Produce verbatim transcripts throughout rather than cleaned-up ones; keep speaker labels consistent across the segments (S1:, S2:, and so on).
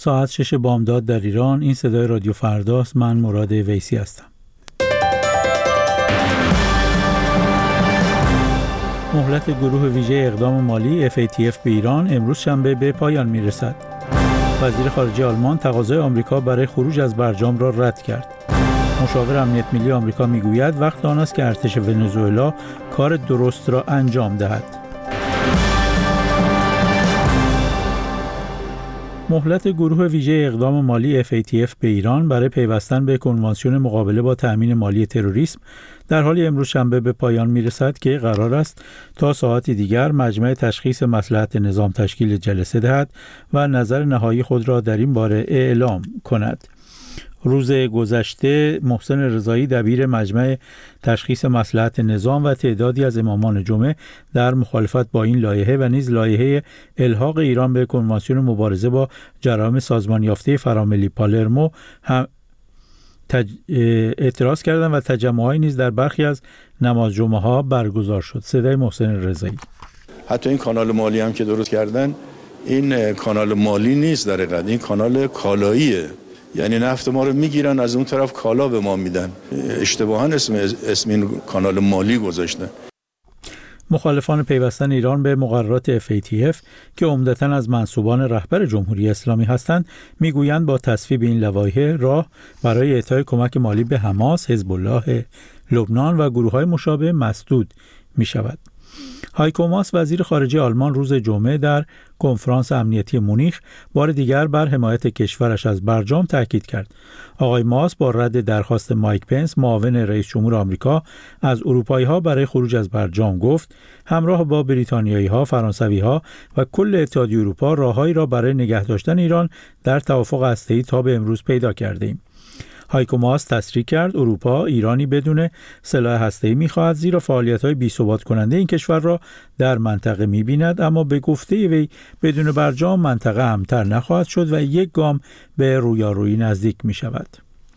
S1: ساعت شش بامداد در ایران. این صدای رادیو فرداست. من مراد ویسی هستم. مهلت گروه ویژه اقدام مالی اف ای تی اف به ایران امروز شنبه به پایان میرسد. وزیر خارجه آلمان تقاضای آمریکا برای خروج از برجام را رد کرد. مشاور امنیت ملی آمریکا میگوید وقت آن است که ارتش ونزوئلا کار درست را انجام دهد. مهلت گروه ویژه اقدام مالی اف ای تی اف به ایران برای پیوستن به کنوانسیون مقابله با تأمین مالی تروریسم در حال امروز شنبه به پایان میرسد که قرار است تا ساعتی دیگر مجمع تشخیص مصلحت نظام تشکیل جلسه دهد و نظر نهایی خود را در این باره اعلام کند. روز گذشته محسن رضایی دبیر مجمع تشخیص مصلحت نظام و تعدادی از امامان جمعه در مخالفت با این لایحه و نیز لایحه الحاق ایران به کنوانسیون مبارزه با جرایم سازمان یافته فراملی پالرمو هم تج... اعتراض کردند و تجمع‌هایی نیز در برخی از نماز جمعه ها برگزار شد. صدای محسن رضایی.
S2: حتی این کانال مالی هم که درست کردن این کانال مالی نیست، در حقیقت این کانال کالاییه، یعنی نفت ما رو میگیرن از اون طرف کالا به ما میدن. اشتباهاً اسم اسم این کانال مالی گذاشتن.
S1: مخالفان پیوستن ایران به مقررات اف ای تی اف که عمدتاً از منسوبان رهبر جمهوری اسلامی هستند میگویند با تصویب این لوایح راه برای اعطای کمک مالی به حماس، حزب الله لبنان و گروه‌های مشابه مسدود میشود. هایکو ماس وزیر خارجه آلمان روز جمعه در کنفرانس امنیتی مونیخ بار دیگر بر حمایت کشورش از برجام تاکید کرد. آقای ماس با رد درخواست مایک پنس معاون رئیس جمهور آمریکا از اروپایی‌ها برای خروج از برجام گفت همراه با بریتانیایی‌ها، فرانسوی‌ها و کل اتحادیه اروپا راههایی را برای نگه داشتن ایران در توافق هسته‌ای تا به امروز پیدا کرده‌ایم. هایکو ماس تصریح کرد اروپا ایرانی بدون سلاح هسته‌ای می‌خواهد، زیرا فعالیت‌های بی‌ثبات کننده این کشور را در منطقه می‌بیند، اما به گفته وی بدون برجام منطقه امن‌تر نخواهد شد و یک گام به رویارویی نزدیک می‌شود.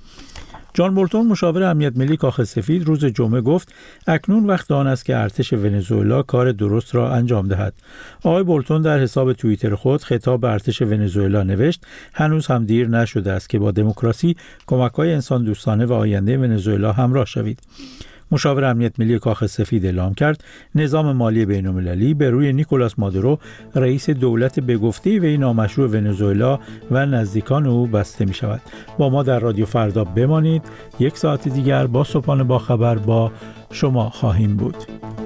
S1: جان بولتون مشاور امنیت ملی کاخ سفید روز جمعه گفت اکنون وقت آن است که ارتش ونزوئلا کار درست را انجام دهد. آقای بولتون در حساب توییتر خود خطاب به ارتش ونزوئلا نوشت هنوز هم دیر نشده است که با دموکراسی، کمک‌های انسان دوستانه و آینده ونزوئلا همراه شوید. مشاور امنیت ملی کاخ سفید اعلام کرد نظام مالی بین‌المللی به روی نیکولاس مادورو رئیس دولت به گفته وی نامشروع ونزوئلا و نزدیکان او بسته می شود. با ما در رادیو فردا بمانید. یک ساعت دیگر با صبحانه با خبر با شما خواهیم بود.